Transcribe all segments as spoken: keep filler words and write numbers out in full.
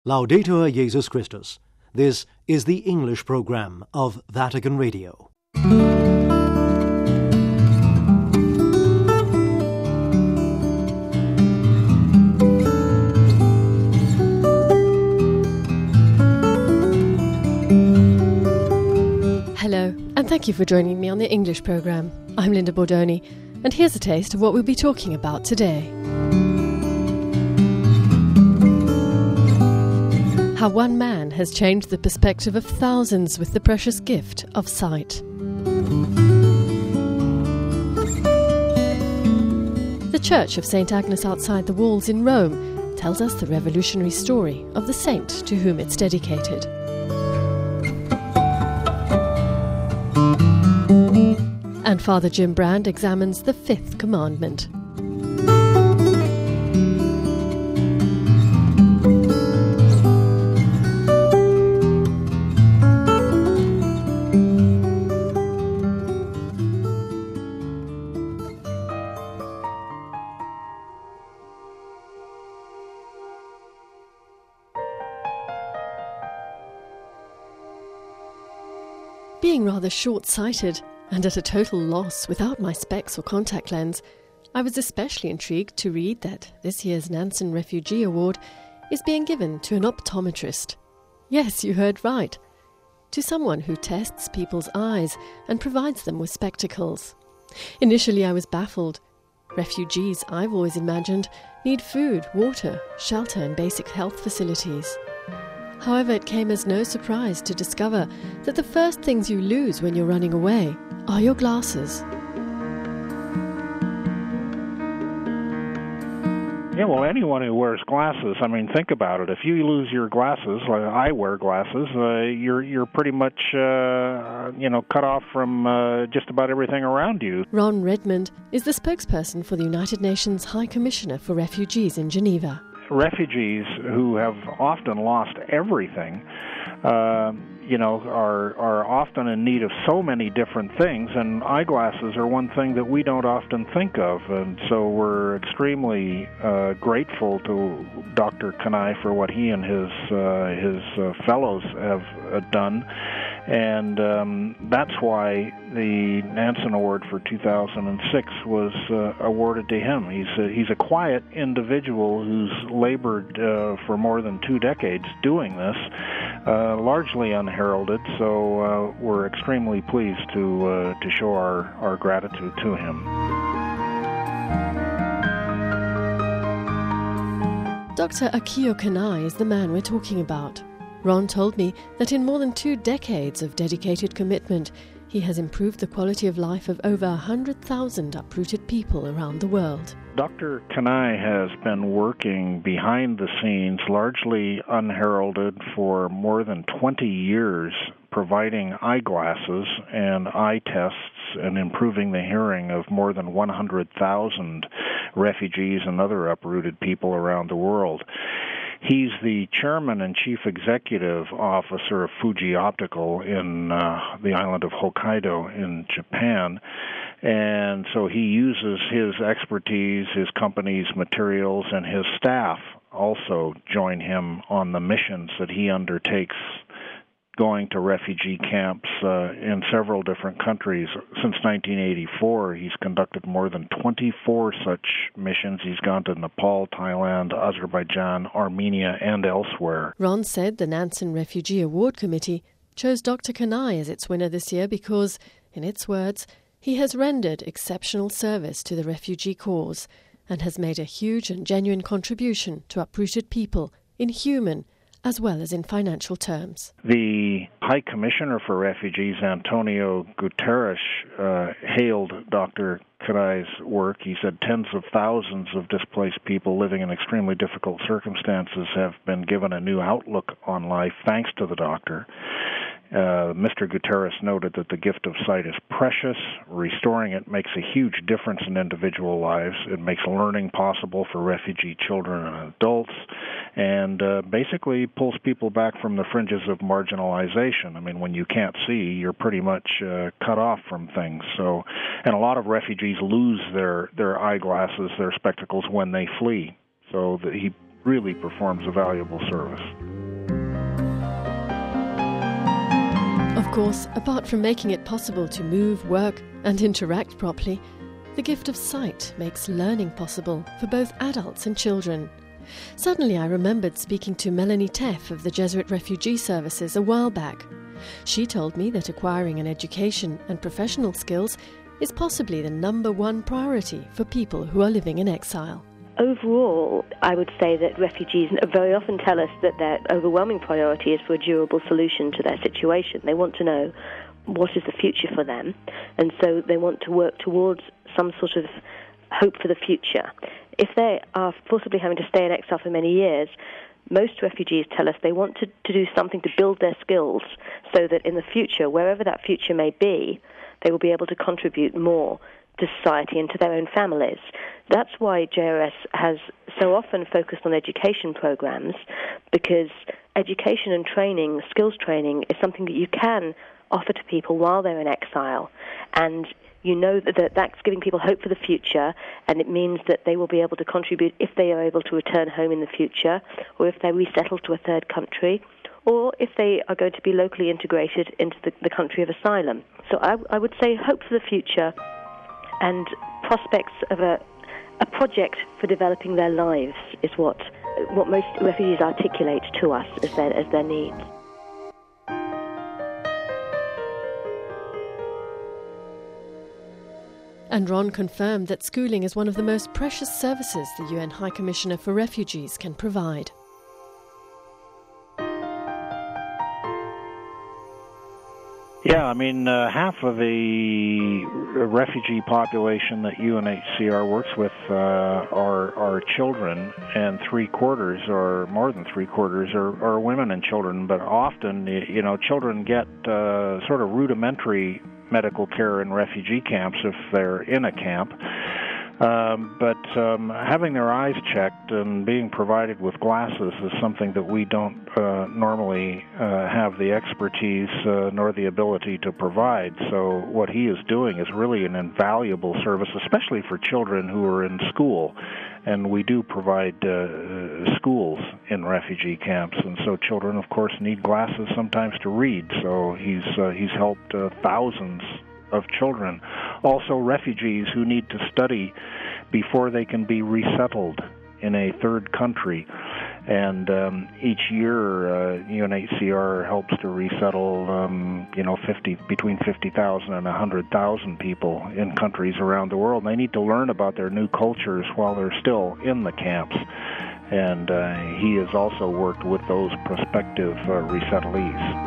Laudetur Jesus Christus. This is the English program of Vatican Radio. Hello, and thank you for joining me on the English program. I'm Linda Bordoni, and here's a taste of what we'll be talking about today. How one man has changed the perspective of thousands with the precious gift of sight. The Church of Saint Agnes outside the walls in Rome tells us the revolutionary story of the saint to whom it's dedicated. And Father Jim Brand examines the fifth commandment. Being rather short-sighted and at a total loss without my specs or contact lens, I was especially intrigued to read that this year's Nansen Refugee Award is being given to an optometrist. Yes, you heard right. To someone who tests people's eyes and provides them with spectacles. Initially I was baffled. Refugees, I've always imagined, need food, water, shelter and basic health facilities. However, it came as no surprise to discover that the first things you lose when you're running away are your glasses. Yeah, well, anyone who wears glasses, I mean, think about it. If you lose your glasses, like I wear glasses, uh, you're you're pretty much, uh, you know, cut off from uh, just about everything around you. Ron Redmond is the spokesperson for the United Nations High Commissioner for Refugees in Geneva. Refugees who have often lost everything, uh, you know, are are often in need of so many different things, and eyeglasses are one thing that we don't often think of. And so we're extremely uh, grateful to Doctor Kanai for what he and his uh, his uh, fellows have uh, done. And um, that's why the Nansen Award for two thousand six was uh, awarded to him. He's a, he's a quiet individual who's labored uh, for more than two decades doing this, uh, largely unheralded, so uh, we're extremely pleased to uh, to show our, our gratitude to him. Doctor Akio Kanai is the man we're talking about. Ron told me that in more than two decades of dedicated commitment, he has improved the quality of life of over one hundred thousand uprooted people around the world. Doctor Kanai has been working behind the scenes, largely unheralded, for more than twenty years, providing eyeglasses and eye tests and improving the hearing of more than one hundred thousand refugees and other uprooted people around the world. He's the chairman and chief executive officer of Fuji Optical in uh, the island of Hokkaido in Japan. And so he uses his expertise, his company's materials, and his staff also join him on the missions that he undertakes, going to refugee camps uh, in several different countries. Since nineteen eighty-four, he's conducted more than twenty-four such missions. He's gone to Nepal, Thailand, Azerbaijan, Armenia, and elsewhere. Ron said the Nansen Refugee Award Committee chose Doctor Kanai as its winner this year because, in its words, he has rendered exceptional service to the refugee cause and has made a huge and genuine contribution to uprooted people in human as well as in financial terms. The High Commissioner for Refugees, Antonio Guterres, uh, hailed Doctor Kanai's work. He said tens of thousands of displaced people living in extremely difficult circumstances have been given a new outlook on life thanks to the doctor. Uh, Mister Guterres noted that the gift of sight is precious. Restoring it makes a huge difference in individual lives. It makes learning possible for refugee children and adults, and uh, basically pulls people back from the fringes of marginalization. I mean, when you can't see, you're pretty much uh, cut off from things. So, and a lot of refugees lose their, their eyeglasses, their spectacles, when they flee. So that he really performs a valuable service. course, apart from making it possible to move, work and interact properly, the gift of sight makes learning possible for both adults and children. Suddenly I remembered speaking to Melanie Teff of the Jesuit Refugee Services a while back. She told me that acquiring an education and professional skills is possibly the number one priority for people who are living in exile. Overall, I would say that refugees very often tell us that their overwhelming priority is for a durable solution to their situation. They want to know what is the future for them, and so they want to work towards some sort of hope for the future. If they are forcibly having to stay in exile for many years, most refugees tell us they want to, to do something to build their skills so that in the future, wherever that future may be, they will be able to contribute more to society and to their own families. That's why J R S has so often focused on education programs, because education and training, skills training, is something that you can offer to people while they're in exile. And you know that that's giving people hope for the future, and it means that they will be able to contribute if they are able to return home in the future, or if they're resettled to a third country, or if they are going to be locally integrated into the, the country of asylum. So I, I would say hope for the future and prospects of a, a project for developing their lives is what what most refugees articulate to us as their, as their needs. And Ron confirmed that schooling is one of the most precious services the U N High Commissioner for Refugees can provide. Yeah, I mean, uh, half of the refugee population that U N H C R works with uh, are are children, and three quarters, or more than three quarters, are, are women and children. But often, you know, children get uh, sort of rudimentary medical care in refugee camps if they're in a camp. Um, but um, having their eyes checked and being provided with glasses is something that we don't uh, normally uh, have the expertise uh, nor the ability to provide. So what he is doing is really an invaluable service, especially for children who are in school. And we do provide uh, schools in refugee camps, and so children, of course, need glasses sometimes to read. So he's uh, he's helped uh, thousands of children. Also refugees who need to study before they can be resettled in a third country. And um, each year, uh, U N H C R helps to resettle, um, you know, fifty between fifty thousand and one hundred thousand people in countries around the world. And they need to learn about their new cultures while they're still in the camps. And uh, he has also worked with those prospective uh, resettlees.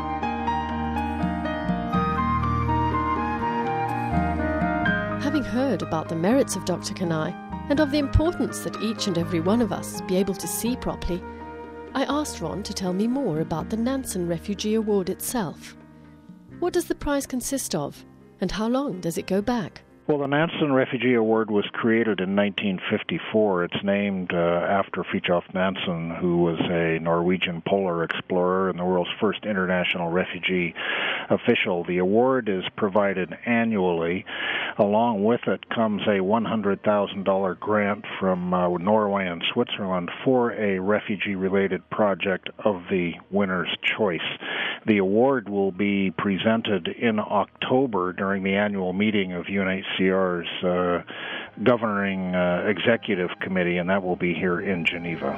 Having heard about the merits of Doctor Kanai and of the importance that each and every one of us be able to see properly, I asked Ron to tell me more about the Nansen Refugee Award itself. What does the prize consist of, and how long does it go back? Well, the Nansen Refugee Award was created in nineteen fifty-four. It's named uh, after Fridtjof Nansen, who was a Norwegian polar explorer and the world's first international refugee official. The award is provided annually. Along with it comes a one hundred thousand dollars grant from uh, Norway and Switzerland for a refugee-related project of the winner's choice. The award will be presented in October during the annual meeting of U N H C R's uh, governing uh, executive committee, and that will be here in Geneva.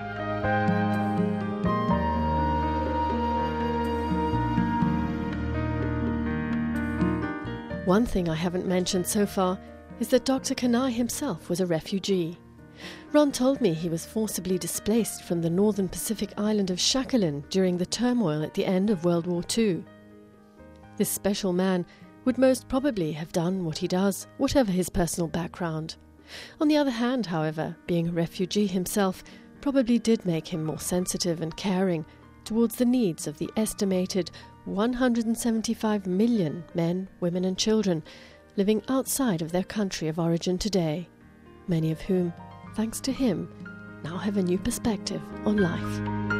One thing I haven't mentioned so far is that Doctor Kanai himself was a refugee. Ron told me he was forcibly displaced from the northern Pacific island of Sakhalin during the turmoil at the end of World War Two. This special man would most probably have done what he does, whatever his personal background. On the other hand, however, being a refugee himself probably did make him more sensitive and caring towards the needs of the estimated one hundred seventy-five million men, women and children living outside of their country of origin today, many of whom, thanks to him, now have a new perspective on life.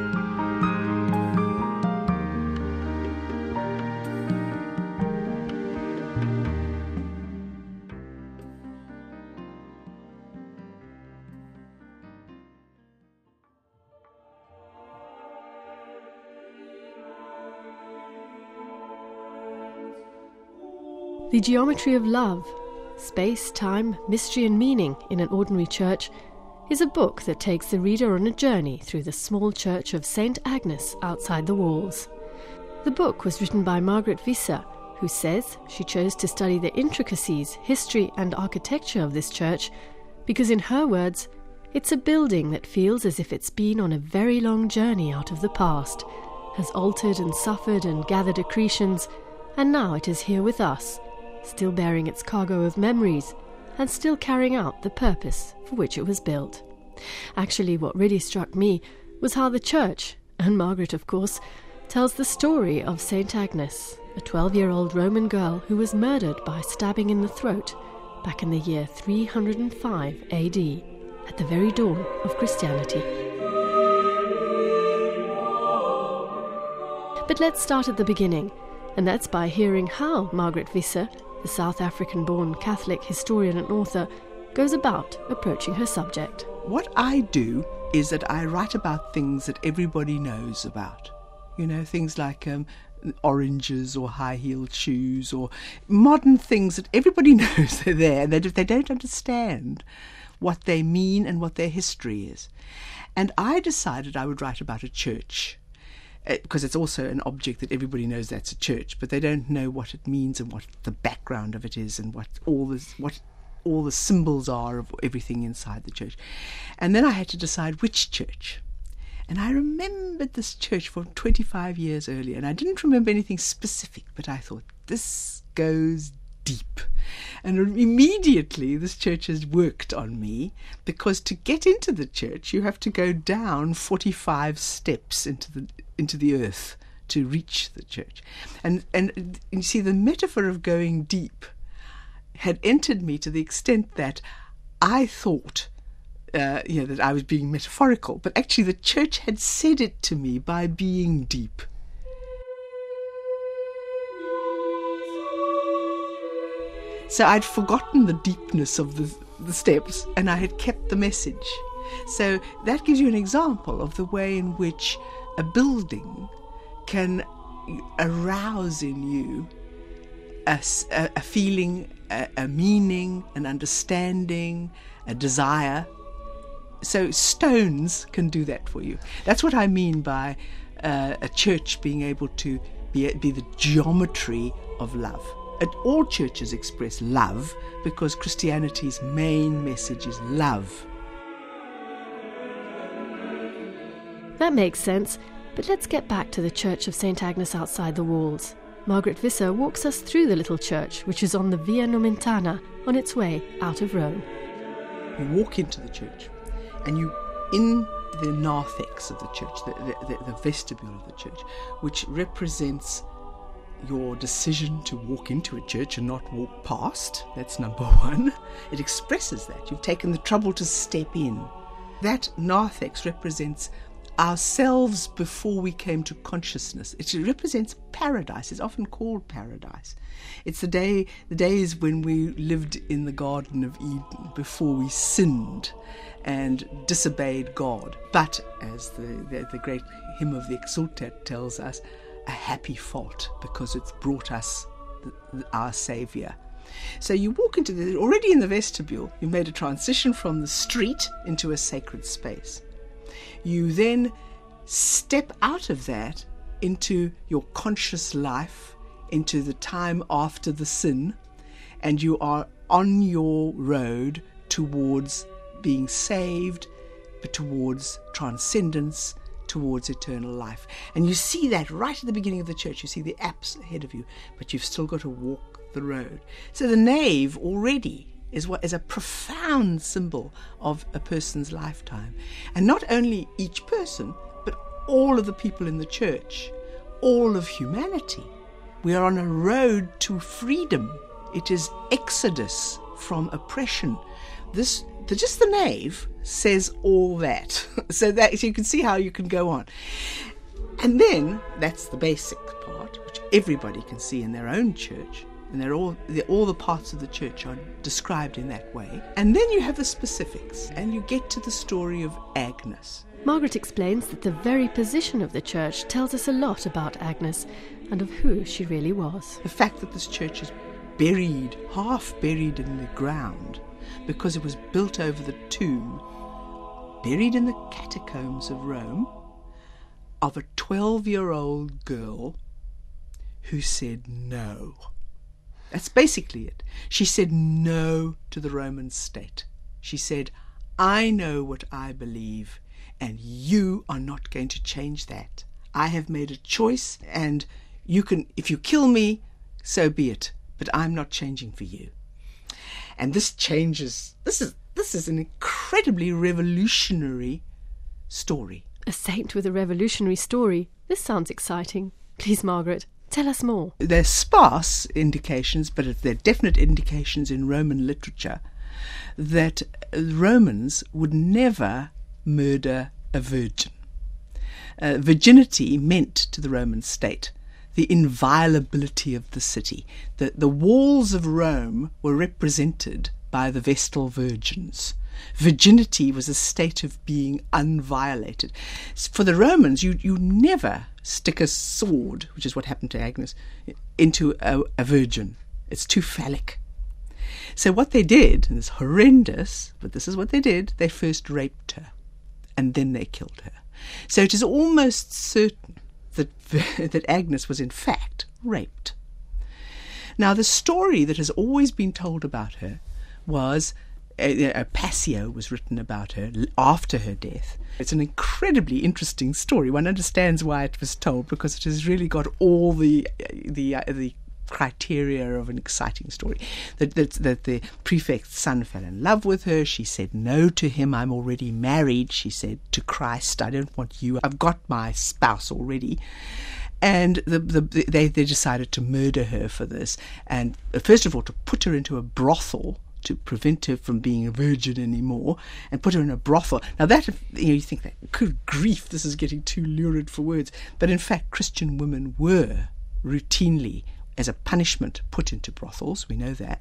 The Geometry of Love, Space, Time, Mystery and Meaning in an Ordinary Church is a book that takes the reader on a journey through the small church of Saint Agnes outside the walls. The book was written by Margaret Visser, who says she chose to study the intricacies, history and architecture of this church because, in her words, it's a building that feels as if it's been on a very long journey out of the past, has altered and suffered and gathered accretions, and now it is here with us, still bearing its cargo of memories and still carrying out the purpose for which it was built. Actually, what really struck me was how the church, and Margaret of course, tells the story of Saint Agnes, a twelve-year-old Roman girl who was murdered by stabbing in the throat back in the year three hundred five A D, at the very dawn of Christianity. But let's start at the beginning, and that's by hearing how Margaret Visser, the South African-born Catholic historian and author, goes about approaching her subject. What I do is that I write about things that everybody knows about. You know, things like um, oranges or high-heeled shoes or modern things that everybody knows they're there, and they, they don't understand what they mean and what their history is. And I decided I would write about a church, because it's also an object that everybody knows that's a church, but they don't know what it means and what the background of it is and what all this, what all the symbols are of everything inside the church. And then I had to decide which church. And I remembered this church from twenty-five years earlier, and I didn't remember anything specific, but I thought, this goes deep. And immediately this church has worked on me, because to get into the church you have to go down forty-five steps into the into the earth to reach the church. And and you see, the metaphor of going deep had entered me to the extent that I thought uh, you know, that I was being metaphorical, but actually the church had said it to me by being deep. So I'd forgotten the deepness of the, the steps, and I had kept the message. So that gives you an example of the way in which a building can arouse in you a, a, a feeling, a, a meaning, an understanding, a desire. So stones can do that for you. That's what I mean by uh, a church being able to be, be the geometry of love. And all churches express love because Christianity's main message is love. That makes sense, but let's get back to the Church of Saint Agnes outside the walls. Margaret Visser walks us through the little church, which is on the Via Nomentana, on its way out of Rome. You walk into the church, and you, in the narthex of the church, the, the, the vestibule of the church, which represents your decision to walk into a church and not walk past. That's number one. It expresses that. You've taken the trouble to step in. That narthex represents ourselves before we came to consciousness. It represents paradise. It's often called paradise. It's the day, the days when we lived in the Garden of Eden before we sinned and disobeyed God. But, as the, the, the great hymn of the Exultet tells us, a happy fault, because it's brought us the, the, our Saviour. So you walk into the, already in the vestibule, you've made a transition from the street into a sacred space. You then step out of that into your conscious life, into the time after the sin, and you are on your road towards being saved, but towards transcendence, towards eternal life. And you see that right at the beginning of the church. You see the apse ahead of you, but you've still got to walk the road. So the nave already is what is a profound symbol of a person's lifetime. And not only each person, but all of the people in the church, all of humanity. We are on a road to freedom. It is exodus from oppression. This the, just the nave says all that. So that so you can see how you can go on. And then, that's the basic part, which everybody can see in their own church. And they're all, they're, all the parts of the church are described in that way. And then you have the specifics, and you get to the story of Agnes. Margaret explains that the very position of the church tells us a lot about Agnes and of who she really was. The fact that this church is buried, half buried in the ground, because it was built over the tomb, buried in the catacombs of Rome, of a twelve-year-old girl who said no. That's basically it. She said no to the Roman state. She said, I know what I believe, and you are not going to change that. I have made a choice, and you can, if you kill me, so be it, but I'm not changing for you. And this changes, this is this is an incredibly revolutionary story. A saint with a revolutionary story. This sounds exciting. Please, Margaret, tell us more. They're sparse indications, but they're definite indications in Roman literature that Romans would never murder a virgin. Uh, virginity meant to the Roman state the inviolability of the city. The, the walls of Rome were represented by the Vestal Virgins. Virginity was a state of being unviolated. For the Romans, you, you never stick a sword, which is what happened to Agnes, into a, a virgin. It's too phallic. So what they did, and it's horrendous, but this is what they did, they first raped her, and then they killed her. So it is almost certain that, that Agnes was in fact raped. Now, the story that has always been told about her was, a, a Passio was written about her after her death. It's an incredibly interesting story. One understands why it was told, because it has really got all the the uh, the criteria of an exciting story. That, that that the prefect's son fell in love with her. She said no to him. I'm already married, she said to Christ. I don't want you. I've got my spouse already. And the, the, they, they decided to murder her for this. And first of all, to put her into a brothel to prevent her from being a virgin anymore, and put her in a brothel. Now that, you know, you think that, good grief, this is getting too lurid for words. But in fact, Christian women were routinely, as a punishment, put into brothels. We know that.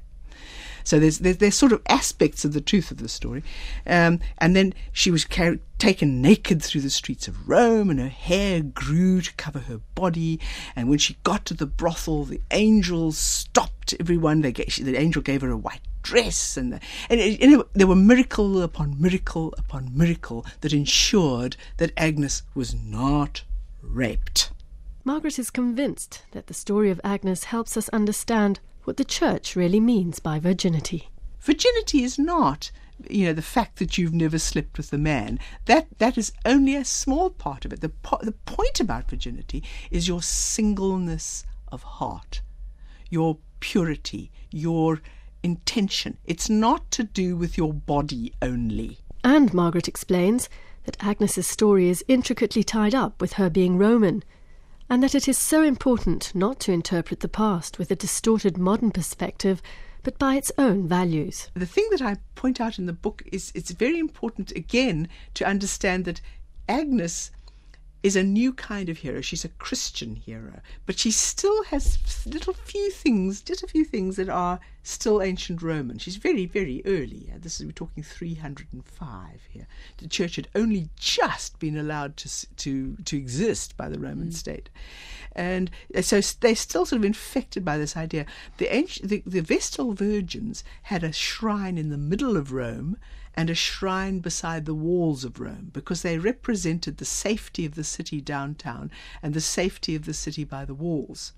So there's, there's there's sort of aspects of the truth of the story. Um, and then she was carried, taken naked through the streets of Rome, and her hair grew to cover her body. And when she got to the brothel, the angels stopped everyone. They gave, the angel gave her a white dress, and, the, and it, you know, there were miracle upon miracle upon miracle that ensured that Agnes was not raped. Margaret is convinced that the story of Agnes helps us understand what the Church really means by virginity. Virginity is not, you know, the fact that you've never slept with a man. That that is only a small part of it. The po- the point about virginity is your singleness of heart, your purity, your intention. It's not to do with your body only. And Margaret explains that Agnes's story is intricately tied up with her being Roman, and that it is so important not to interpret the past with a distorted modern perspective, but by its own values. The thing that I point out in the book is it's very important, again, to understand that Agnes is a new kind of hero. She's a Christian hero, but she still has little few things, just a few things that are still ancient Roman. She's very, very early. This is, we're talking three hundred five here. The church had only just been allowed to to to exist by the Roman mm. state, and so they're still sort of infected by this idea. The ancient, the, the Vestal Virgins had a shrine in the middle of Rome and a shrine beside the walls of Rome, because they represented the safety of the city downtown and the safety of the city by the walls.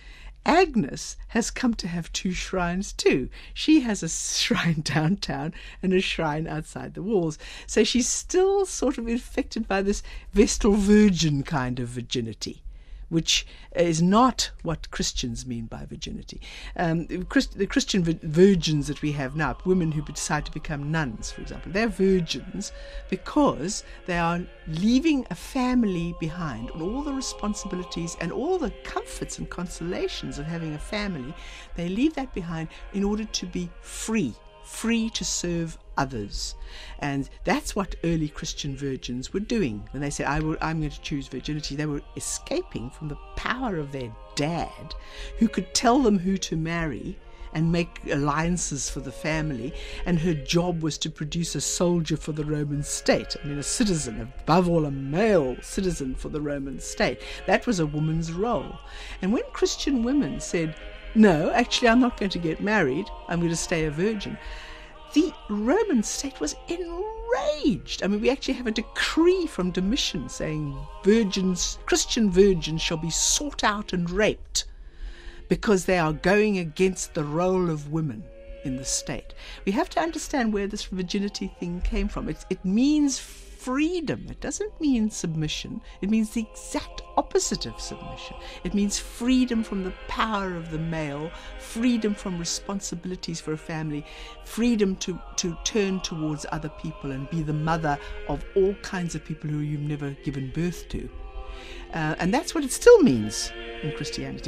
Agnes has come to have two shrines too. She has a shrine downtown and a shrine outside the walls. So she's still sort of infected by this Vestal Virgin kind of virginity, which is not what Christians mean by virginity. Um, Christ, the Christian virgins that we have now, women who decide to become nuns, for example, they're virgins because they are leaving a family behind, and all the responsibilities and all the comforts and consolations of having a family. They leave that behind in order to be free, free to serve others. And that's what early Christian virgins were doing. When they said, I will, I'm going to choose virginity, they were escaping from the power of their dad, who could tell them who to marry and make alliances for the family, and her job was to produce a soldier for the Roman state. I mean, a citizen, above all a male citizen for the Roman state. That was a woman's role. And when Christian women said, no, actually I'm not going to get married, I'm going to stay a virgin. The Roman state was enraged. I mean, we actually have a decree from Domitian saying virgins, Christian virgins shall be sought out and raped because they are going against the role of women in the state. We have to understand where this virginity thing came from. It, it means freedom. It doesn't mean submission. It means the exact opposite of submission. It means freedom from the power of the male, freedom from responsibilities for a family, freedom to, to turn towards other people and be the mother of all kinds of people who you've never given birth to. Uh, and that's what it still means in Christianity.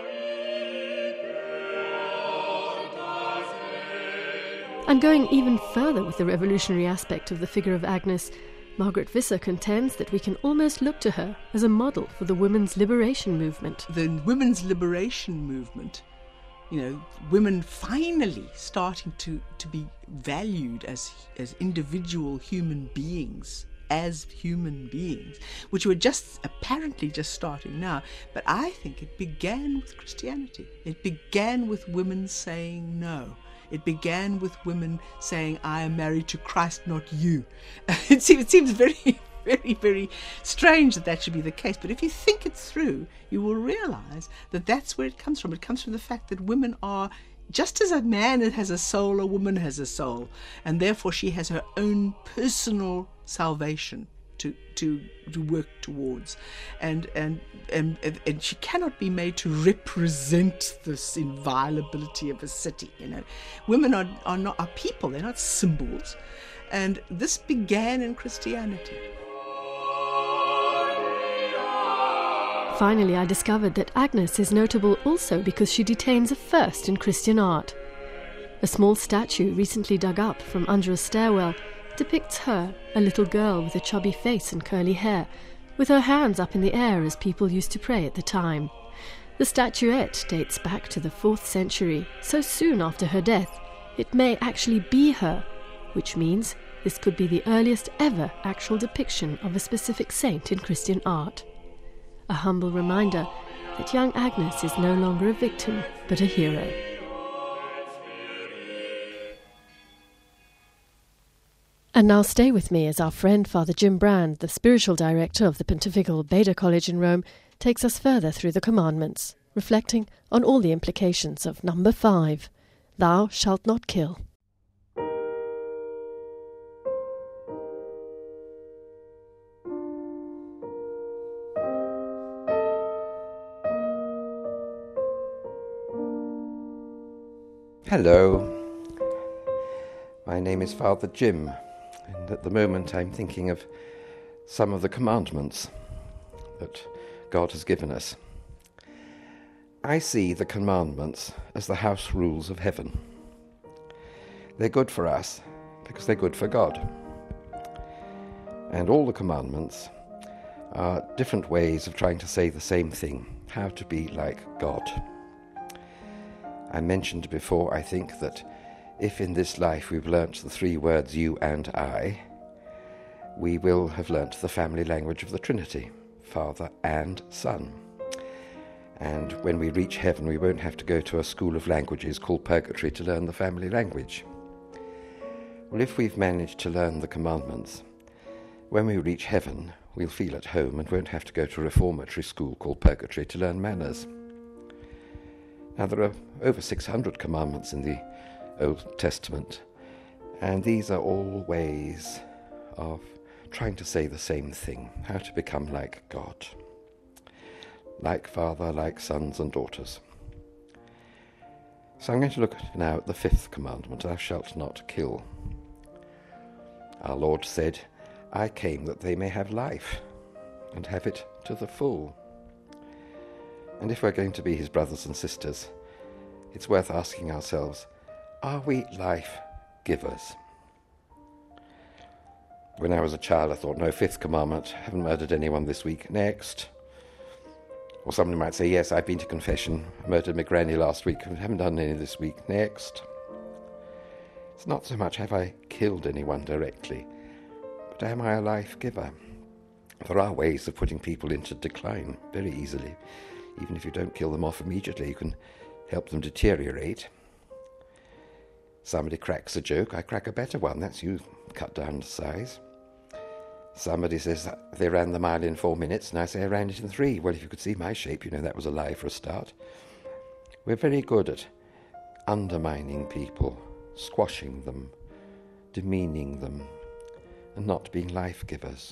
And going even further with the revolutionary aspect of the figure of Agnes, Margaret Visser contends that we can almost look to her as a model for the women's liberation movement. The women's liberation movement, you know, women finally starting to, to be valued as as individual human beings, as human beings, which were just apparently just starting now. But I think it began with Christianity. It began with women saying no. It began with women saying, I am married to Christ, not you. It seems, it seems very, very, very strange that that should be the case. But if you think it through, you will realize that that's where it comes from. It comes from the fact that women are, just as a man has a soul, a woman has a soul. And therefore she has her own personal salvation to to to work towards, and and and and she cannot be made to represent this inviolability of a city. You know, women are are not are people; they're not symbols, and this began in Christianity. Finally, I discovered that Agnes is notable also because she detains a first in Christian art. A small statue recently dug up from under a stairwell depicts her, a little girl with a chubby face and curly hair, with her hands up in the air as people used to pray at the time. The statuette dates back to the fourth century, so soon after her death, it may actually be her, which means this could be the earliest ever actual depiction of a specific saint in Christian art. A humble reminder that young Agnes is no longer a victim, but a hero. And now stay with me as our friend Father Jim Brand, the spiritual director of the Pontifical Beda College in Rome, takes us further through the commandments, reflecting on all the implications of number five, Thou shalt not kill. Hello, my name is Father Jim. And at the moment I'm thinking of some of the commandments that God has given us. I see the commandments as the house rules of heaven. They're good for us because they're good for God. And all the commandments are different ways of trying to say the same thing, how to be like God. I mentioned before, I think, that if in this life we've learnt the three words you and I, we will have learnt the family language of the Trinity, Father and Son. And when we reach heaven, we won't have to go to a school of languages called purgatory to learn the family language. Well, if we've managed to learn the commandments, when we reach heaven, we'll feel at home and won't have to go to a reformatory school called purgatory to learn manners. Now, there are over six hundred commandments in the Old Testament, and these are all ways of trying to say the same thing, how to become like God, like Father, like sons and daughters. So I'm going to look now at the fifth commandment, Thou shalt not kill. Our Lord said, I came that they may have life, and have it to the full. And if we're going to be his brothers and sisters, it's worth asking ourselves, are we life givers? When I was a child, I thought, no, fifth commandment, haven't murdered anyone this week, next. Or somebody might say, yes, I've been to confession, I murdered my granny last week, haven't done any this week, next. It's not so much have I killed anyone directly, but am I a life giver? There are ways of putting people into decline very easily. Even if you don't kill them off immediately, you can help them deteriorate. Somebody cracks a joke, I crack a better one. That's you cut down to size. Somebody says they ran the mile in four minutes, and I say I ran it in three. Well, if you could see my shape, you know that was a lie for a start. We're very good at undermining people, squashing them, demeaning them, and not being life givers.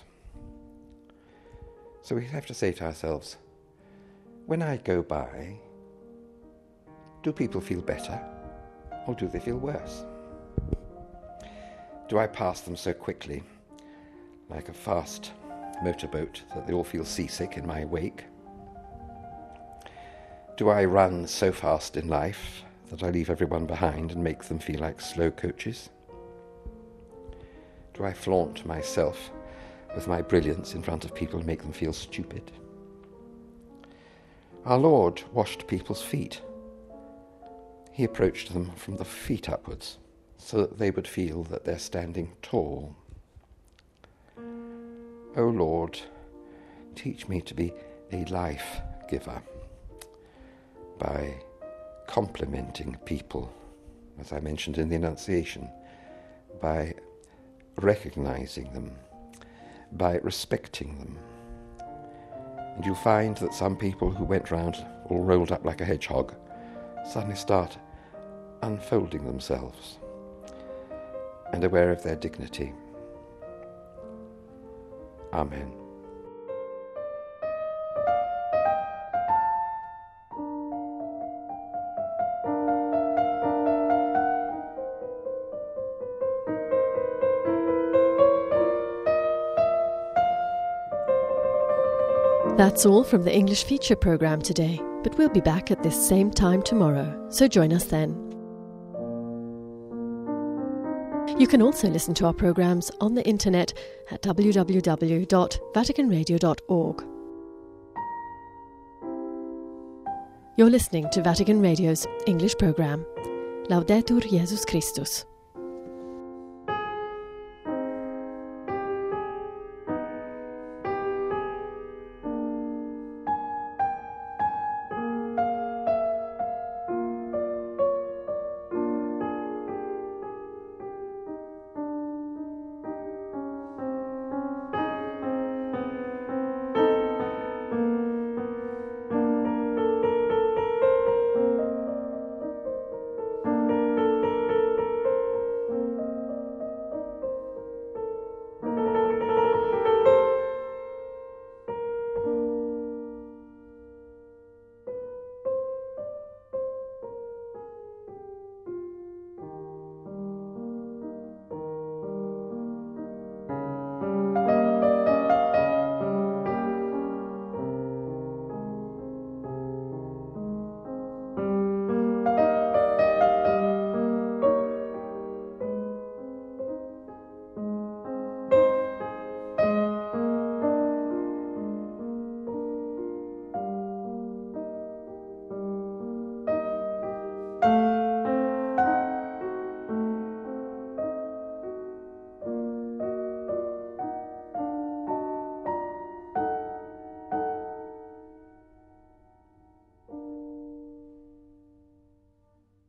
So we have to say to ourselves, when I go by, do people feel better, or do they feel worse? Do I pass them so quickly, like a fast motorboat, that they all feel seasick in my wake? Do I run so fast in life that I leave everyone behind and make them feel like slow coaches? Do I flaunt myself with my brilliance in front of people and make them feel stupid? Our Lord washed people's feet. He approached them from the feet upwards so that they would feel that they're standing tall. O Lord, teach me to be a life giver by complimenting people, as I mentioned in the Annunciation, by recognizing them, by respecting them. And you'll find that some people who went round all rolled up like a hedgehog suddenly start unfolding themselves and aware of their dignity. Amen. That's all from the English feature programme today, but we'll be back at this same time tomorrow, so join us then. You can also listen to our programmes on the internet at w w w dot vatican radio dot org. You're listening to Vatican Radio's English programme. Laudetur Jesus Christus.